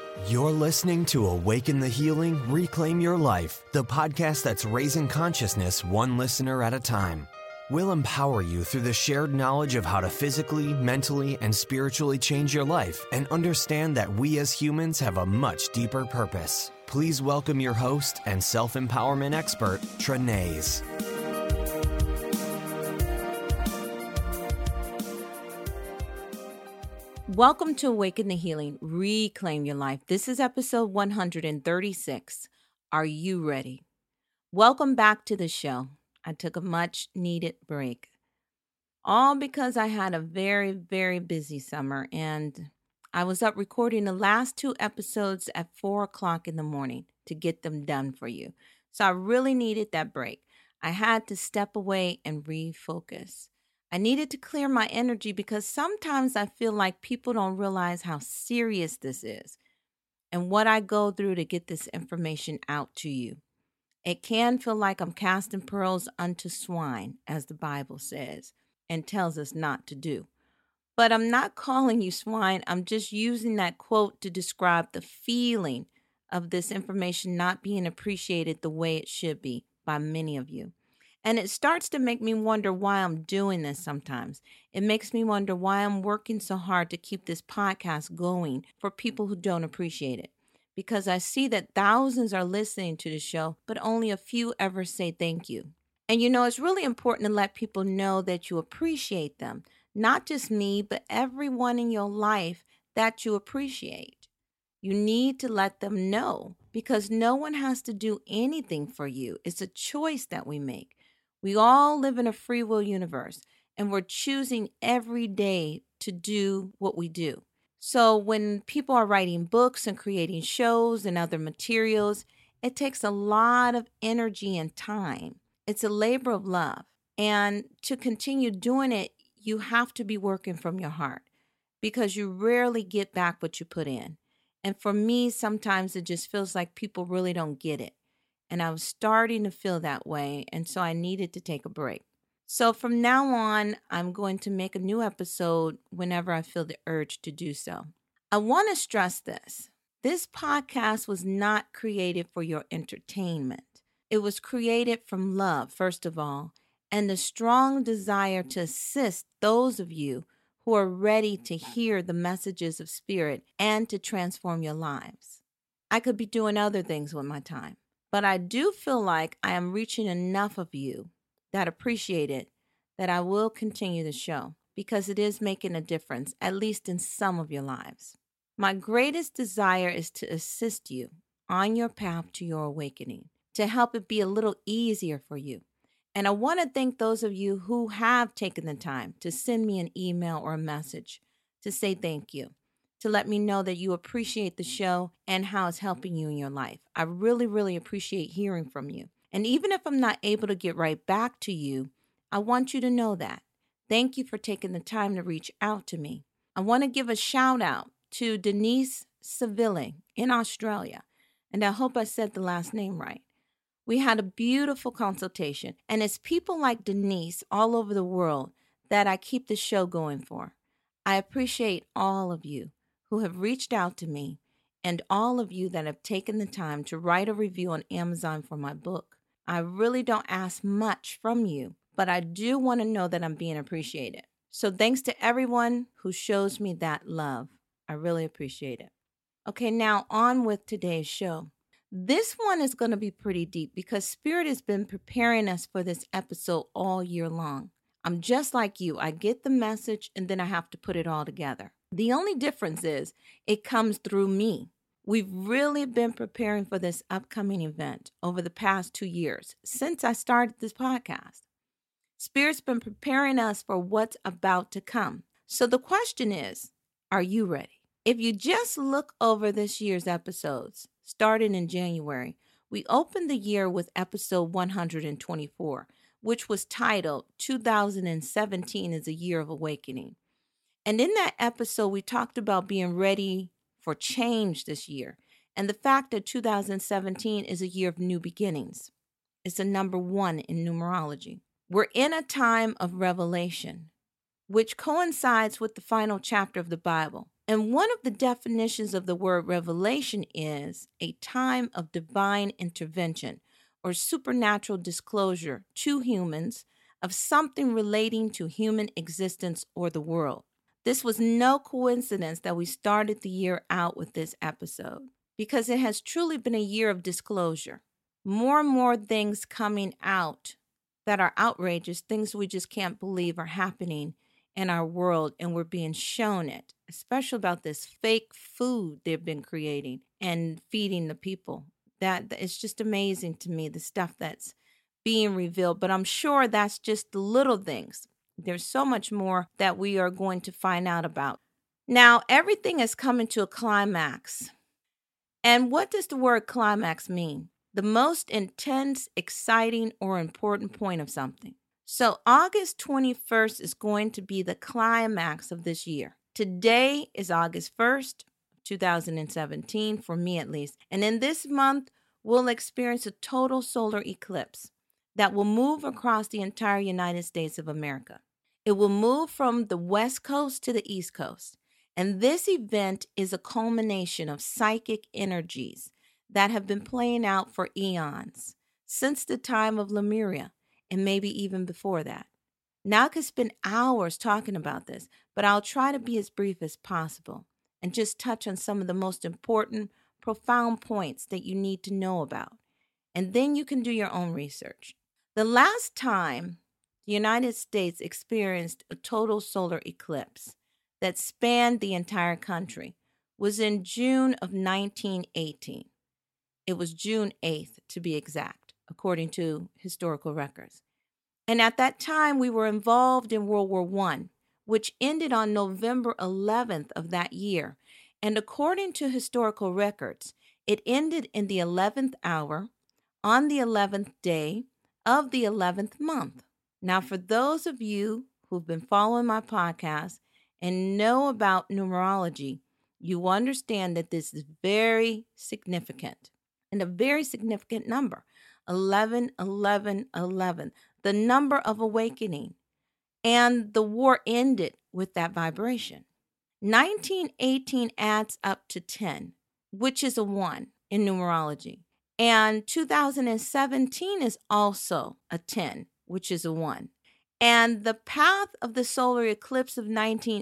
You're listening to Awaken the Healing, Reclaim Your Life, the podcast that's raising consciousness one listener at a time. We'll empower you through the shared knowledge of how to physically, mentally, and spiritually change your life and understand that we as humans have a much deeper purpose. Please welcome your host and self-empowerment expert, Trenaise. Welcome to Awaken the Healing, Reclaim Your Life. This is episode 136. Are you ready? Welcome back to the show. I took a much needed break. All because I had a very, very busy summer and I was up recording the last two episodes at 4 o'clock in the morning to get them done for you. So I really needed that break. I had to step away and refocus. I needed to clear my energy because sometimes I feel like people don't realize how serious this is and what I go through to get this information out to you. It can feel like I'm casting pearls unto swine, as the Bible says and tells us not to do. But I'm not calling you swine. I'm just using that quote to describe the feeling of this information not being appreciated the way it should be by many of you. And it starts to make me wonder why I'm doing this sometimes. It makes me wonder why I'm working so hard to keep this podcast going for people who don't appreciate it. Because I see that thousands are listening to the show, but only a few ever say thank you. And you know, it's really important to let people know that you appreciate them. Not just me, but everyone in your life that you appreciate. You need to let them know because no one has to do anything for you. It's a choice that we make. We all live in a free will universe, and we're choosing every day to do what we do. So when people are writing books and creating shows and other materials, it takes a lot of energy and time. It's a labor of love. And to continue doing it, you have to be working from your heart because you rarely get back what you put in. And for me, sometimes it just feels like people really don't get it. And I was starting to feel that way, and so I needed to take a break. So from now on, I'm going to make a new episode whenever I feel the urge to do so. I want to stress this. This podcast was not created for your entertainment. It was created from love, first of all, and the strong desire to assist those of you who are ready to hear the messages of spirit and to transform your lives. I could be doing other things with my time. But I do feel like I am reaching enough of you that appreciate it that I will continue the show because it is making a difference, at least in some of your lives. My greatest desire is to assist you on your path to your awakening, to help it be a little easier for you. And I want to thank those of you who have taken the time to send me an email or a message to say thank you, to let me know that you appreciate the show and how it's helping you in your life. I really, really appreciate hearing from you. And even if I'm not able to get right back to you, I want you to know that. Thank you for taking the time to reach out to me. I want to give a shout out to Denise Seville in Australia. And I hope I said the last name right. We had a beautiful consultation. And it's people like Denise all over the world that I keep the show going for. I appreciate all of you who have reached out to me, and all of you that have taken the time to write a review on Amazon for my book. I really don't ask much from you, but I do want to know that I'm being appreciated. So thanks to everyone who shows me that love. I really appreciate it. Okay, now on with today's show. This one is going to be pretty deep because Spirit has been preparing us for this episode all year long. I'm just like you. I get the message and then I have to put it all together. The only difference is it comes through me. We've really been preparing for this upcoming event over the past 2 years since I started this podcast. Spirit's been preparing us for what's about to come. So the question is, are you ready? If you just look over this year's episodes, starting in January, we opened the year with episode 124, which was titled 2017 is a Year of Awakening. And in that episode, we talked about being ready for change this year and the fact that 2017 is a year of new beginnings. It's a number 1 in numerology. We're in a time of revelation, which coincides with the final chapter of the Bible, And one of the definitions of the word revelation is a time of divine intervention or supernatural disclosure to humans of something relating to human existence or the world. This was no coincidence that we started the year out with this episode, because it has truly been a year of disclosure. More and more things coming out that are outrageous, things we just can't believe are happening in our world, and we're being shown it, especially about this fake food they've been creating and feeding the people. That it's just amazing to me, the stuff that's being revealed. But I'm sure that's just the little things. There's so much more that we are going to find out about. Now, everything is coming to a climax. And what does the word climax mean? The most intense, exciting, or important point of something. So August 21st is going to be the climax of this year. Today is August 1st, 2017, for me at least. And in this month, we'll experience a total solar eclipse that will move across the entire United States of America. It will move from the West Coast to the East Coast. And this event is a culmination of psychic energies that have been playing out for eons, since the time of Lemuria, and maybe even before that. Now I could spend hours talking about this, but I'll try to be as brief as possible and just touch on some of the most important, profound points that you need to know about. And then you can do your own research. The last time the United States experienced a total solar eclipse that spanned the entire country was in June of 1918. It was June 8th, to be exact, according to historical records. And at that time, we were involved in World War I, which ended on November 11th of that year. And according to historical records, it ended in the 11th hour on the 11th day of the 11th month. Now, for those of you who've been following my podcast and know about numerology, you understand that this is very significant and a very significant number. 11, 11, 11, the number of awakening. And the war ended with that vibration. 1918 adds up to 10, which is a 1 in numerology. And 2017 is also a 10, which is a 1. And the path of the solar eclipse of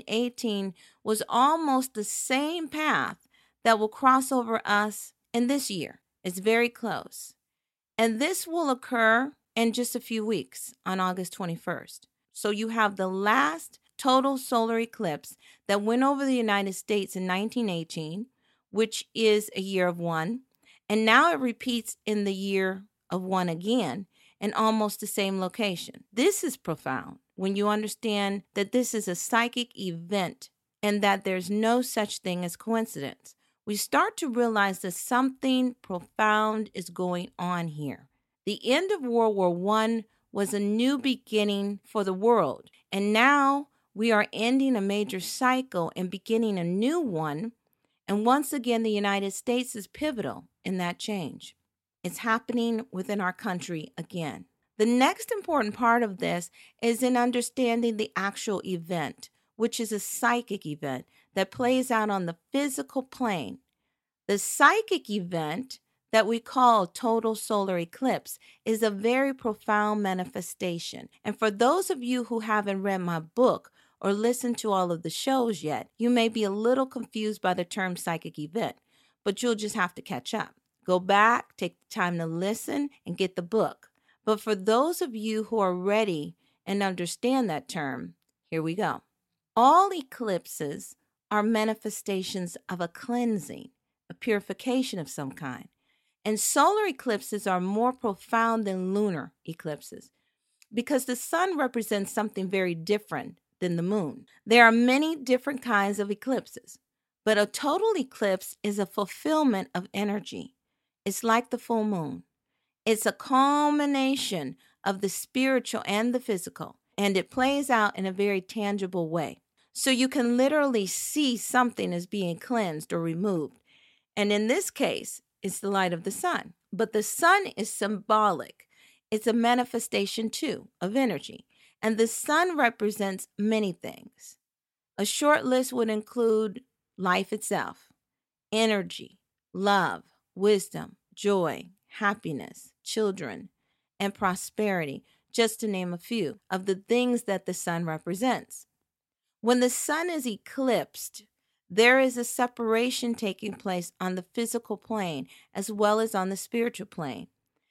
1918 was almost the same path that will cross over us in this year. It's very close. And this will occur in just a few weeks on August 21st. So you have the last total solar eclipse that went over the United States in 1918, which is a year of 1. And now it repeats in the year of 1 again in almost the same location. This is profound when you understand that this is a psychic event and that there's no such thing as coincidence. We start to realize that something profound is going on here. The end of World War I was a new beginning for the world, and now we are ending a major cycle and beginning a new one, and once again, the United States is pivotal in that change. It's happening within our country again. The next important part of this is in understanding the actual event, which is a psychic event that plays out on the physical plane. The psychic event that we call total solar eclipse is a very profound manifestation. And for those of you who haven't read my book or listened to all of the shows yet, you may be a little confused by the term psychic event, but you'll just have to catch up. Go back, take the time to listen, and get the book. But for those of you who are ready and understand that term, here we go. All eclipses are manifestations of a cleansing, a purification of some kind. And solar eclipses are more profound than lunar eclipses because the sun represents something very different than the moon. There are many different kinds of eclipses, but a total eclipse is a fulfillment of energy. It's like the full moon. It's a culmination of the spiritual and the physical, and it plays out in a very tangible way. So you can literally see something as being cleansed or removed. And in this case, it's the light of the sun. But the sun is symbolic. It's a manifestation, too, of energy. And the sun represents many things. A short list would include life itself, energy, love, wisdom, joy, happiness, children, and prosperity, just to name a few of the things that the sun represents. When the sun is eclipsed, there is a separation taking place on the physical plane as well as on the spiritual plane,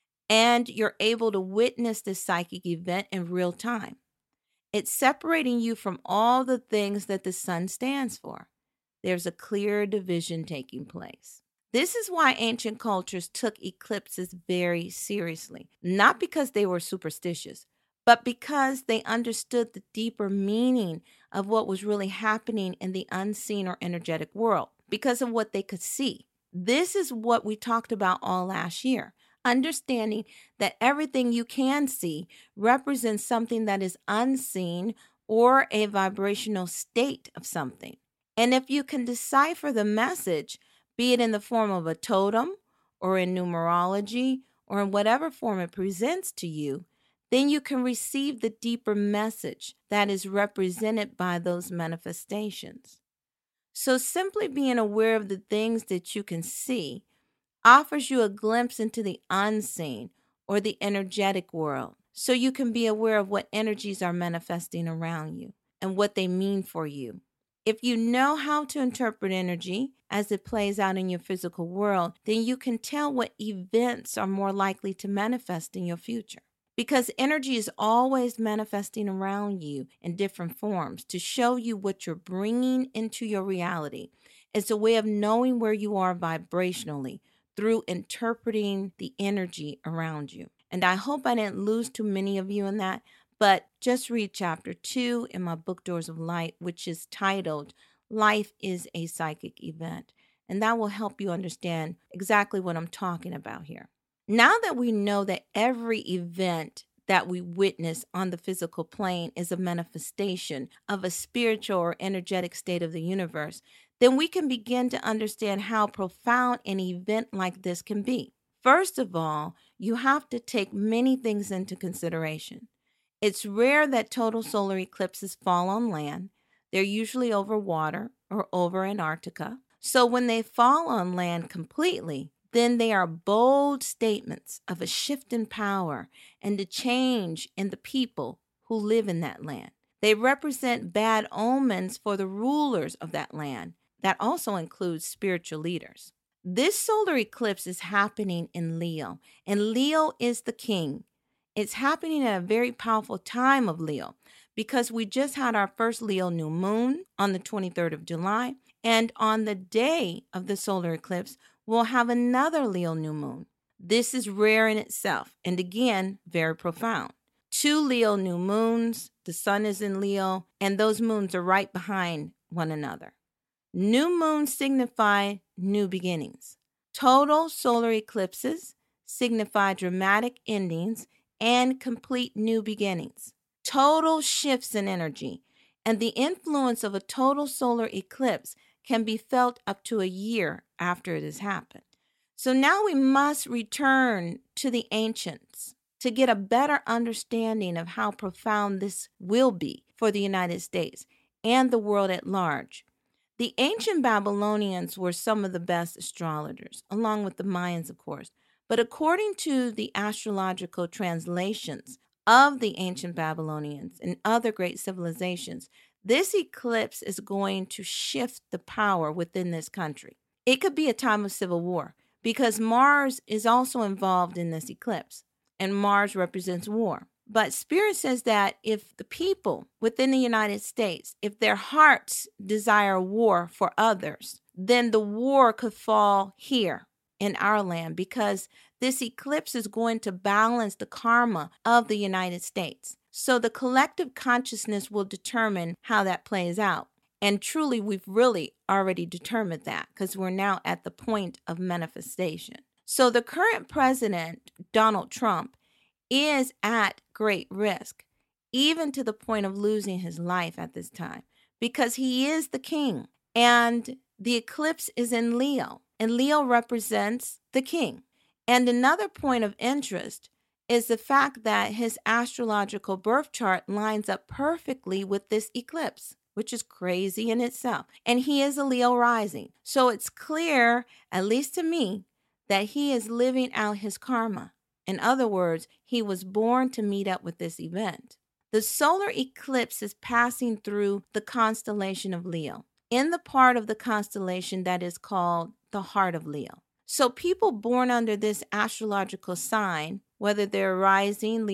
and you're able to witness this psychic event in real time. It's separating you from all the things that the sun stands for. There's a clear division taking place. This is why ancient cultures took eclipses very seriously, not because they were superstitious, but because they understood the deeper meaning of what was really happening in the unseen or energetic world, because of what they could see. This is what we talked about all last year. Understanding that everything you can see represents something that is unseen or a vibrational state of something. And if you can decipher the message, be it in the form of a totem or in numerology or in whatever form it presents to you, then you can receive the deeper message that is represented by those manifestations. So simply being aware of the things that you can see offers you a glimpse into the unseen or the energetic world, so you can be aware of what energies are manifesting around you and what they mean for you. If you know how to interpret energy as it plays out in your physical world, then you can tell what events are more likely to manifest in your future. Because energy is always manifesting around you in different forms to show you what you're bringing into your reality. It's a way of knowing where you are vibrationally through interpreting the energy around you. And I hope I didn't lose too many of you in that, but just read chapter 2 in my book, Doors of Light, which is titled, Life is a Psychic Event. And that will help you understand exactly what I'm talking about here. Now that we know that every event that we witness on the physical plane is a manifestation of a spiritual or energetic state of the universe, then we can begin to understand how profound an event like this can be. First of all, you have to take many things into consideration. It's rare that total solar eclipses fall on land. They're usually over water or over Antarctica. So when they fall on land completely, then they are bold statements of a shift in power and a change in the people who live in that land. They represent bad omens for the rulers of that land. That also includes spiritual leaders. This solar eclipse is happening in Leo, and Leo is the king. It's happening at a very powerful time of Leo because we just had our first Leo new moon on the 23rd of July, and on the day of the solar eclipse, we'll have another Leo new moon. This is rare in itself, and again, very profound. 2 Leo new moons, the sun is in Leo, and those moons are right behind one another. New moons signify new beginnings. Total solar eclipses signify dramatic endings and complete new beginnings. Total shifts in energy, and the influence of a total solar eclipse can be felt up to a year after it has happened. So now we must return to the ancients to get a better understanding of how profound this will be for the United States and the world at large. The ancient Babylonians were some of the best astrologers, along with the Mayans, of course. But according to the astrological translations of the ancient Babylonians and other great civilizations, this eclipse is going to shift the power within this country. It could be a time of civil war because Mars is also involved in this eclipse, and Mars represents war. But Spirit says that if the people within the United States, if their hearts desire war for others, then the war could fall here in our land because this eclipse is going to balance the karma of the United States. So the collective consciousness will determine how that plays out. And truly, we've really already determined that because we're now at the point of manifestation. So the current president, Donald Trump, is at great risk, even to the point of losing his life at this time, because he is the king. And the eclipse is in Leo, and Leo represents the king. And another point of interest is the fact that his astrological birth chart lines up perfectly with this eclipse. which is crazy in itself. And he is a Leo rising. So it's clear, at least to me, that he is living out his karma. In other words, he was born to meet up with this event. The solar eclipse is passing through the constellation of Leo, in the part of the constellation that is called the heart of Leo. So people born under this astrological sign, whether they're rising,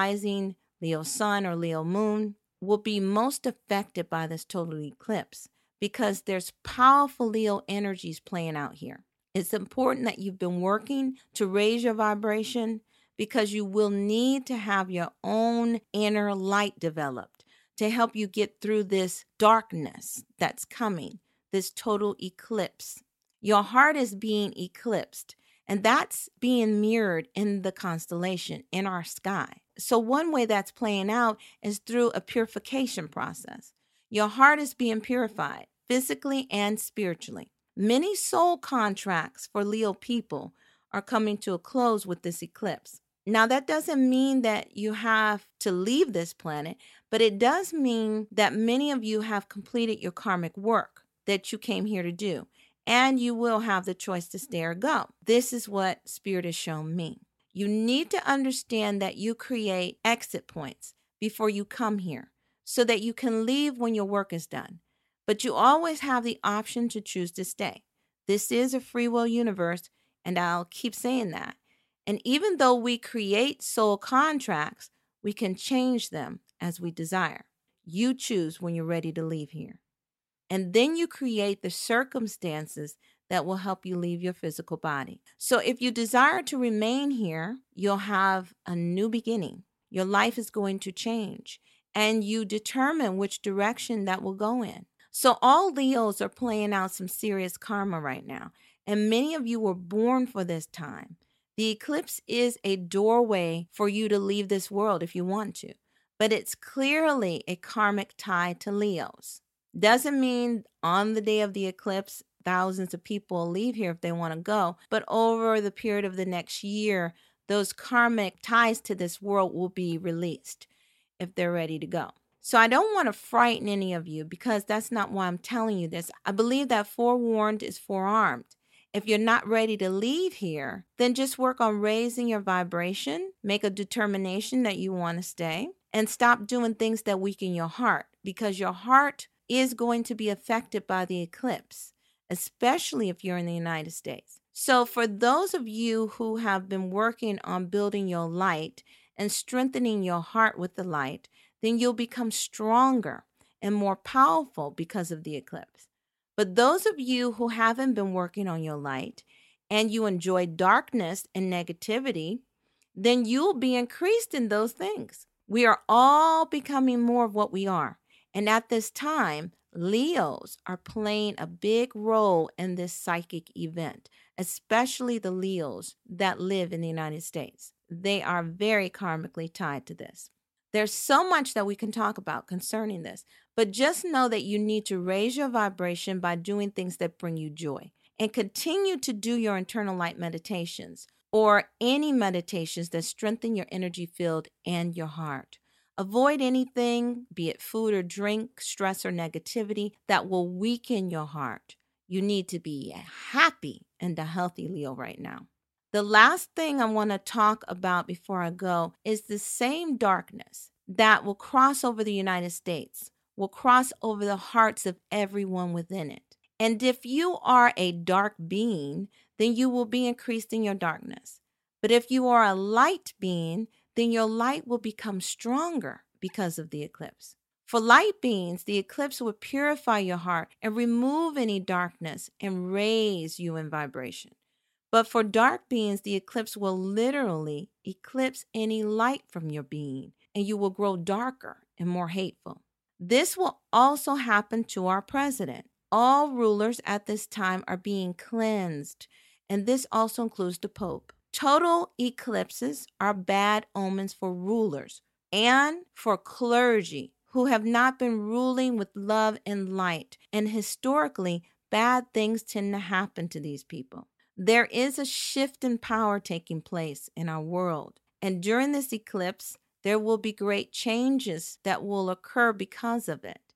Leo sun, or Leo moon, will be most affected by this total eclipse because there's powerful Leo energies playing out here. It's important that you've been working to raise your vibration because you will need to have your own inner light developed to help you get through this darkness that's coming, this total eclipse. Your heart is being eclipsed, and that's being mirrored in the constellation, in our sky. So one way that's playing out is through a purification process. Your heart is being purified, physically and spiritually. Many soul contracts for Leo people are coming to a close with this eclipse. Now, that doesn't mean that you have to leave this planet, but it does mean that many of you have completed your karmic work that you came here to do, and you will have the choice to stay or go. This is what Spirit has shown me. You need to understand that you create exit points before you come here so that you can leave when your work is done. But you always have the option to choose to stay. This is a free will universe, and I'll keep saying that. And even though we create soul contracts, we can change them as we desire. You choose when you're ready to leave here. And then you create the circumstances that will help you leave your physical body. So if you desire to remain here, you'll have a new beginning. Your life is going to change, and you determine which direction that will go in. So all Leos are playing out some serious karma right now, and many of you were born for this time. The eclipse is a doorway for you to leave this world if you want to, but it's clearly a karmic tie to Leos. Doesn't mean on the day of the eclipse, thousands of people will leave here if they want to go, but over the period of the next year, those karmic ties to this world will be released if they're ready to go. So I don't want to frighten any of you because that's not why I'm telling you this. I believe that forewarned is forearmed. If you're not ready to leave here, then just work on raising your vibration, make a determination that you want to stay, and stop doing things that weaken your heart, because your heart is going to be affected by the eclipse, especially if you're in the United States. So for those of you who have been working on building your light and strengthening your heart with the light, then you'll become stronger and more powerful because of the eclipse. But those of you who haven't been working on your light and you enjoy darkness and negativity, then you'll be increased in those things. We are all becoming more of what we are. And at this time, Leos are playing a big role in this psychic event, especially the Leos that live in the United States. They are very karmically tied to this. There's so much that we can talk about concerning this, but just know that you need to raise your vibration by doing things that bring you joy, and continue to do your internal light meditations or any meditations that strengthen your energy field and your heart. Avoid anything, be it food or drink, stress or negativity, that will weaken your heart. You need to be happy and a healthy Leo right now. The last thing I want to talk about before I go is the same darkness that will cross over the United States, will cross over the hearts of everyone within it. And if you are a dark being, then you will be increased in your darkness. But if you are a light being, then your light will become stronger because of the eclipse. For light beings, the eclipse will purify your heart and remove any darkness and raise you in vibration. But for dark beings, the eclipse will literally eclipse any light from your being, and you will grow darker and more hateful. This will also happen to our president. All rulers at this time are being cleansed, and this also includes the Pope. Total eclipses are bad omens for rulers and for clergy who have not been ruling with love and light, and historically, bad things tend to happen to these people. There is a shift in power taking place in our world, and during this eclipse, there will be great changes that will occur because of it.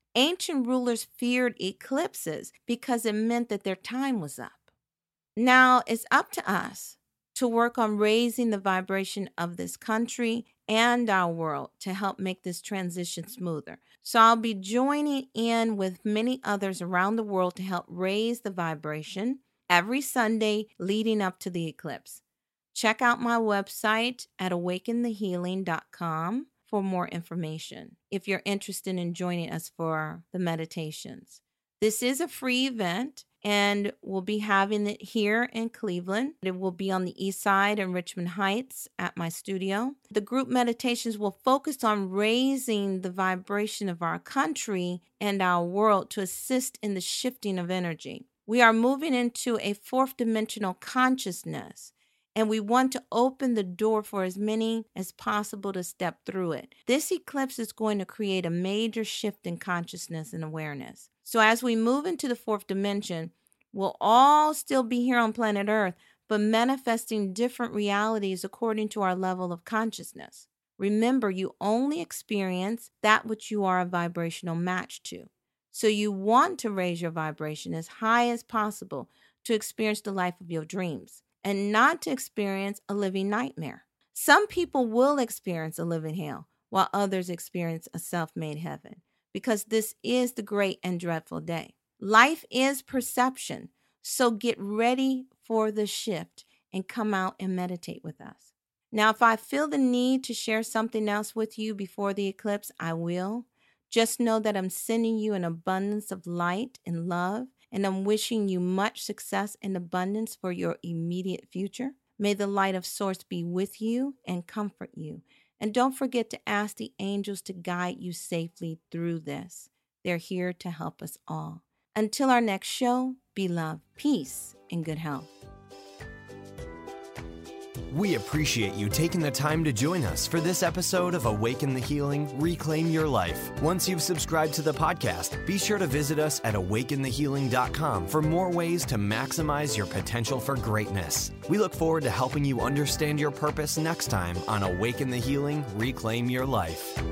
Ancient rulers feared eclipses because it meant that their time was up. Now it's up to us to work on raising the vibration of this country and our world to help make this transition smoother. So I'll be joining in with many others around the world to help raise the vibration every Sunday leading up to the eclipse. Check out my website at awakenthehealing.com for more information if you're interested in joining us for the meditations. This is a free event, and we'll be having it here in Cleveland. It will be on the east side in Richmond Heights at my studio. The group meditations will focus on raising the vibration of our country and our world to assist in the shifting of energy. We are moving into a fourth dimensional consciousness, and we want to open the door for as many as possible to step through it. This eclipse is going to create a major shift in consciousness and awareness. So as we move into the fourth dimension, we'll all still be here on planet Earth, but manifesting different realities according to our level of consciousness. Remember, you only experience that which you are a vibrational match to. So you want to raise your vibration as high as possible to experience the life of your dreams, and not to experience a living nightmare. Some people will experience a living hell, while others experience a self-made heaven, because this is the great and dreadful day. Life is perception, so get ready for the shift and come out and meditate with us. Now, if I feel the need to share something else with you before the eclipse, I will. Just know that I'm sending you an abundance of light and love, and I'm wishing you much success and abundance for your immediate future. May the light of Source be with you and comfort you. And don't forget to ask the angels to guide you safely through this. They're here to help us all. Until our next show, be love, peace, and good health. We appreciate you taking the time to join us for this episode of Awaken the Healing, Reclaim Your Life. Once you've subscribed to the podcast, be sure to visit us at awakenthehealing.com for more ways to maximize your potential for greatness. We look forward to helping you understand your purpose next time on Awaken the Healing, Reclaim Your Life. You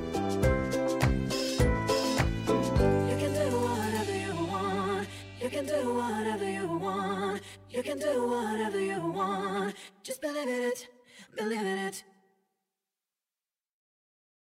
can do whatever you want. You can do whatever you want. You can do whatever you want. Just believe in it, believe in it.